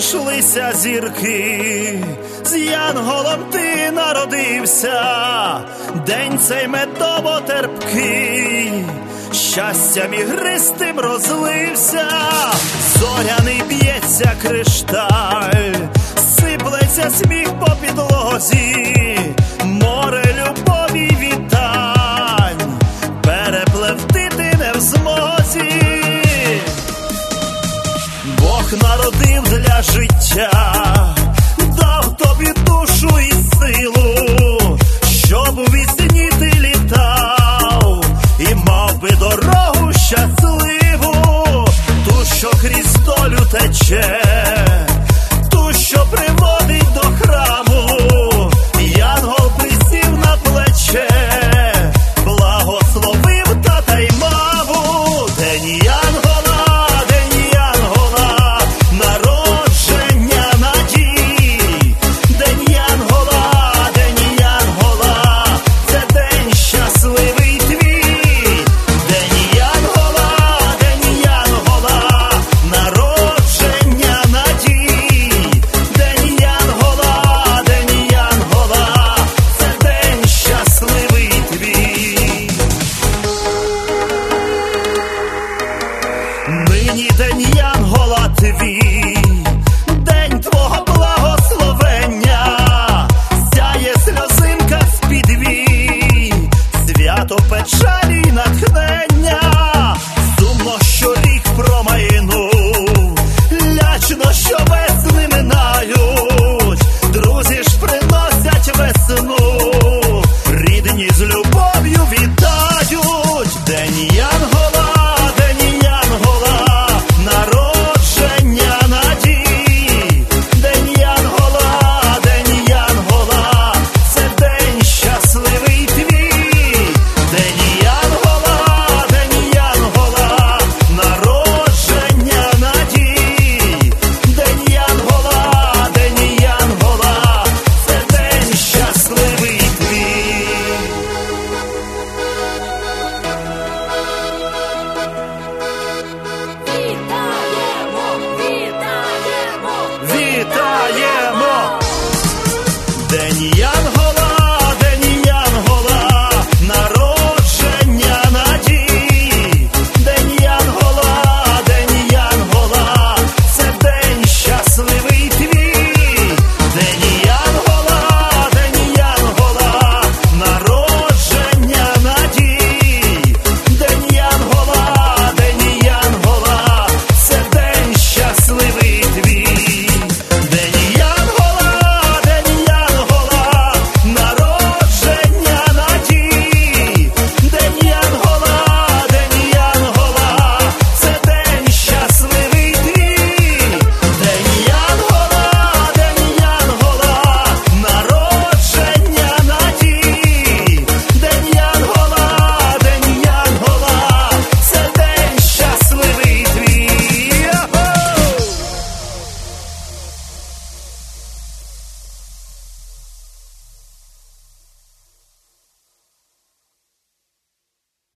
зійшлися зірки, з янголом ти народився, день цей медово терпкий, щастям ігристим розлився, зоряний б'ється кришталь, сиплеться сміх по підлозі, море любові вітань, перепливти ти не в змозі. Бог народив для життя, дав тобі душу і силу, щоб у вісні ти літав і мав би дорогу щасливу, ту, що крізь долю тече, ту, що приводить до храму, янгол присів на плече, благословив тата й маму. День янгола, день янгола, народження надій, день янгола, це день щасливий твій, день янгола, народження надій, день янгола, це день щасливий твій. Нині день янгола твій, день твого благословення, сяє сльозинка з-під вій, свято печалі й натхнення, сумно, що рік промайнув, лячно, що